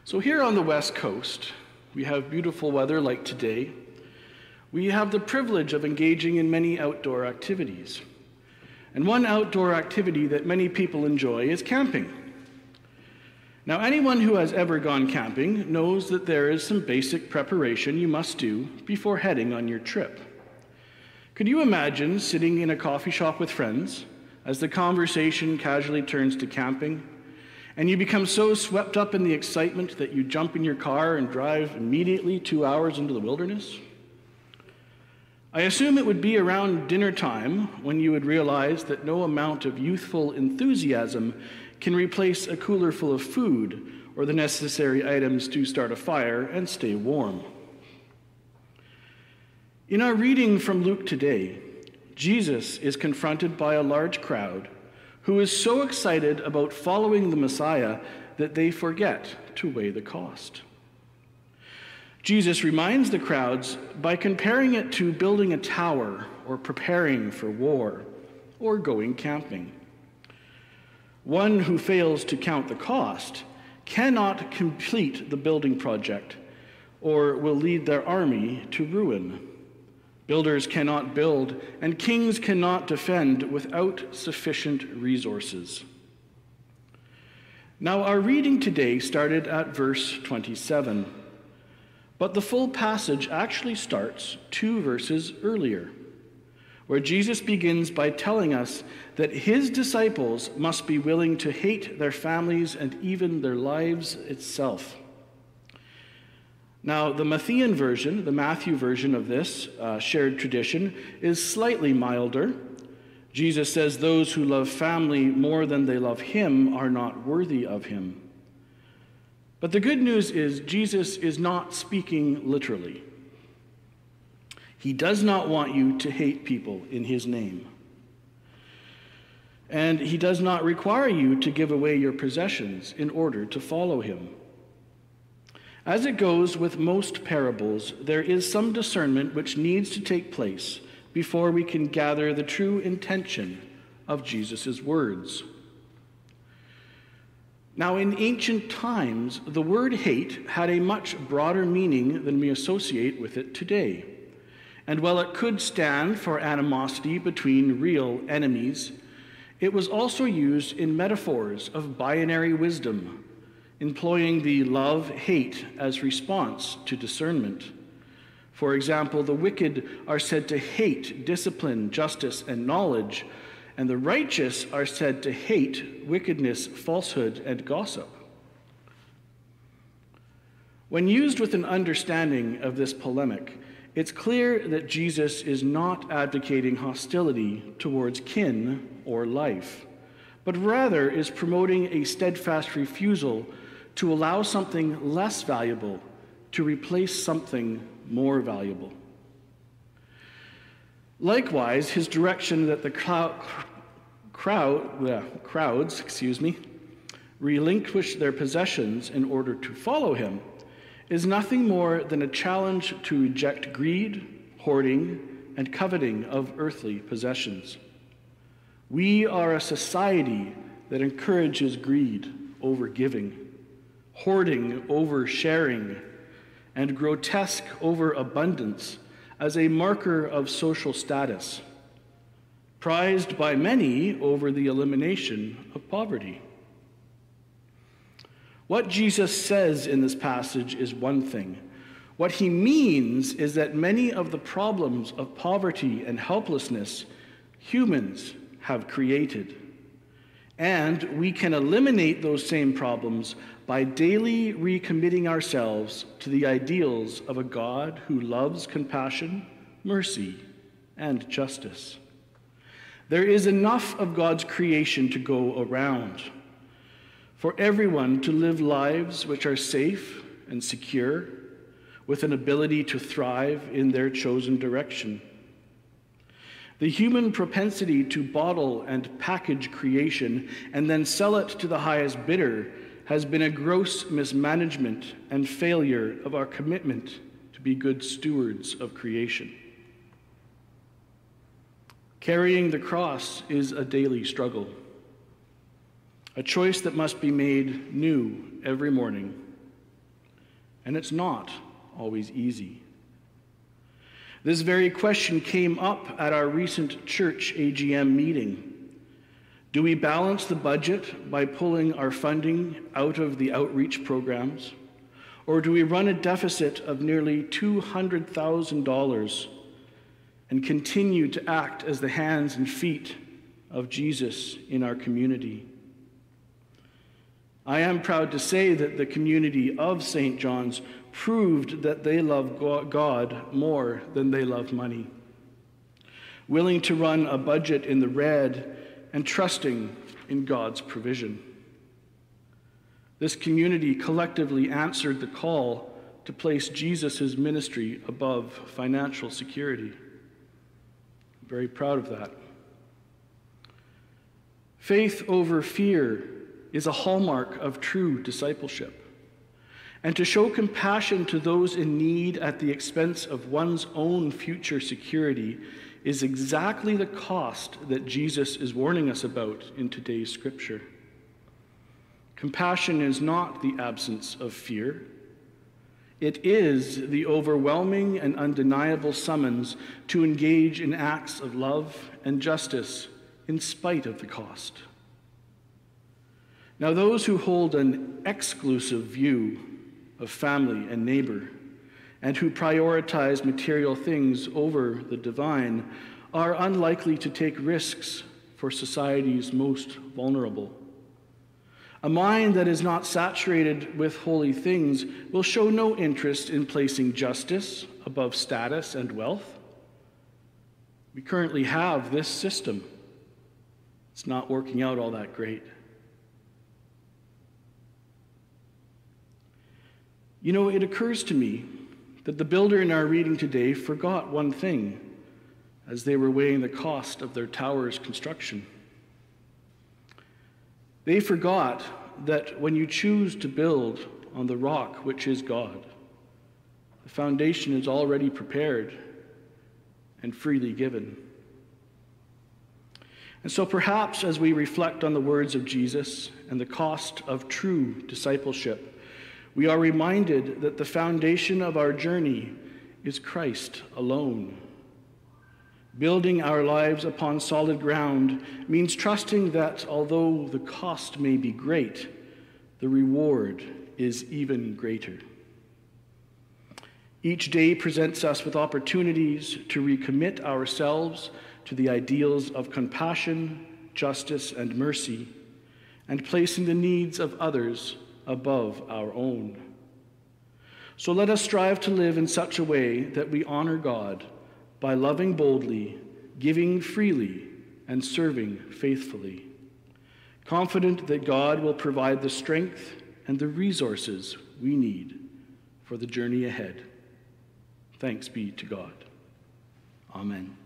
So here on the West Coast, we have beautiful weather like today. We have the privilege of engaging in many outdoor activities. And one outdoor activity that many people enjoy is camping. Now, anyone who has ever gone camping knows that there is some basic preparation you must do before heading on your trip. Could you imagine sitting in a coffee shop with friends as the conversation casually turns to camping, and you become so swept up in the excitement that you jump in your car and drive immediately 2 hours into the wilderness? I assume it would be around dinner time when you would realize that no amount of youthful enthusiasm can replace a cooler full of food or the necessary items to start a fire and stay warm. In our reading from Luke today, Jesus is confronted by a large crowd who is so excited about following the Messiah that they forget to weigh the cost. Jesus reminds the crowds by comparing it to building a tower or preparing for war or going camping. One who fails to count the cost cannot complete the building project or will lead their army to ruin. Builders cannot build, and kings cannot defend without sufficient resources. Now, our reading today started at verse 27, but the full passage actually starts 2 verses earlier, where Jesus begins by telling us that his disciples must be willing to hate their families and even their lives itself. Now, the Matthean version, the Matthew version of this shared tradition, is slightly milder. Jesus says those who love family more than they love him are not worthy of him. But the good news is Jesus is not speaking literally. He does not want you to hate people in his name. And he does not require you to give away your possessions in order to follow him. As it goes with most parables, there is some discernment which needs to take place before we can gather the true intention of Jesus' words. Now, in ancient times, the word hate had a much broader meaning than we associate with it today. And while it could stand for animosity between real enemies, it was also used in metaphors of binary wisdom, employing the love-hate as response to discernment. For example, the wicked are said to hate discipline, justice, and knowledge, and the righteous are said to hate wickedness, falsehood, and gossip. When used with an understanding of this polemic, it's clear that Jesus is not advocating hostility towards kin or life, but rather is promoting a steadfast refusal to allow something less valuable to replace something more valuable. Likewise, his direction that the crowds relinquish their possessions in order to follow him is nothing more than a challenge to reject greed, hoarding, and coveting of earthly possessions. We are a society that encourages greed over giving, hoarding over sharing, and grotesque over abundance as a marker of social status, prized by many over the elimination of poverty. What Jesus says in this passage is one thing. What he means is that many of the problems of poverty and helplessness humans have created. And we can eliminate those same problems by daily recommitting ourselves to the ideals of a God who loves compassion, mercy, and justice. There is enough of God's creation to go around, for everyone to live lives which are safe and secure, with an ability to thrive in their chosen direction. The human propensity to bottle and package creation and then sell it to the highest bidder has been a gross mismanagement and failure of our commitment to be good stewards of creation. Carrying the cross is a daily struggle, a choice that must be made new every morning, and it's not always easy. This very question came up at our recent church AGM meeting. Do we balance the budget by pulling our funding out of the outreach programs? Or do we run a deficit of nearly $200,000 and continue to act as the hands and feet of Jesus in our community? I am proud to say that the community of St. John's proved that they love God more than they love money, willing to run a budget in the red and trusting in God's provision. This community collectively answered the call to place Jesus' ministry above financial security. I'm very proud of that. Faith over fear is a hallmark of true discipleship. And to show compassion to those in need at the expense of one's own future security is exactly the cost that Jesus is warning us about in today's scripture. Compassion is not the absence of fear. It is the overwhelming and undeniable summons to engage in acts of love and justice in spite of the cost. Now, those who hold an exclusive view of family and neighbor, and who prioritize material things over the divine, are unlikely to take risks for society's most vulnerable. A mind that is not saturated with holy things will show no interest in placing justice above status and wealth. We currently have this system. It's not working out all that great. You know, it occurs to me that the builder in our reading today forgot one thing as they were weighing the cost of their tower's construction. They forgot that when you choose to build on the rock, which is God, the foundation is already prepared and freely given. And so perhaps as we reflect on the words of Jesus and the cost of true discipleship, we are reminded that the foundation of our journey is Christ alone. Building our lives upon solid ground means trusting that although the cost may be great, the reward is even greater. Each day presents us with opportunities to recommit ourselves to the ideals of compassion, justice, and mercy, and placing the needs of others above our own. So let us strive to live in such a way that we honor God by loving boldly, giving freely, and serving faithfully, confident that God will provide the strength and the resources we need for the journey ahead. Thanks be to God. Amen.